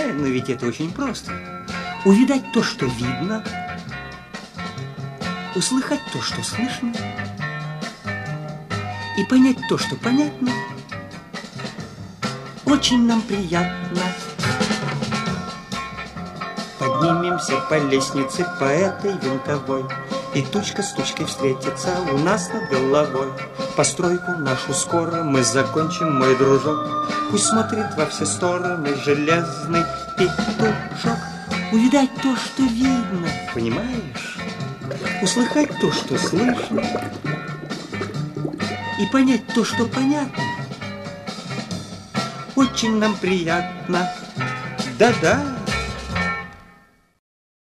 но ведь это очень просто. Увидать то, что видно, услыхать то, что слышно, и понять то, что понятно, очень нам приятно. Поднимемся по лестнице, по этой винтовой, и тучка с тучкой встретится у нас над головой. Постройку нашу скоро мы закончим, мой дружок. Пусть смотрит во все стороны железный петушок. Увидать то, что видно, понимаешь? Услыхать то, что слышно, и понять то, что понятно, очень нам приятно. Да-да.